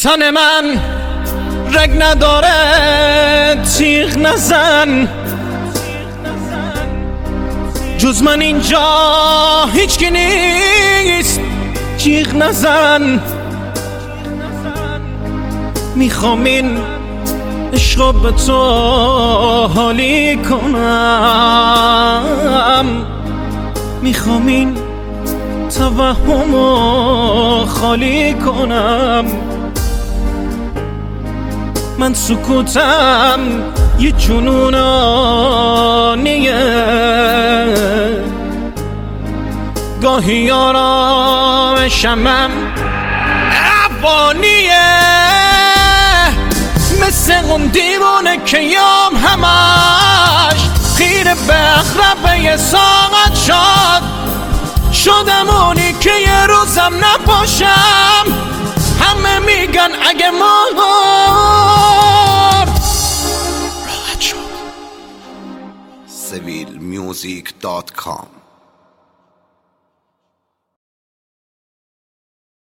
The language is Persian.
تن من رگ نداره تیغ نزن، جز من اینجا هیچکی نیست جیغ نزن. میخوام این عشق به تو حالی کنم، میخوام این توهمو خالی کنم. من سکوتم یه جنونانیه، گاهی آرامشمم عوانیه، مثل اون دیوانه که یام همش خیره به اقربه ساعت شدم اونی که یه روزم نباشم. همه میگن اگه مرد راحت شد. civilmusic.com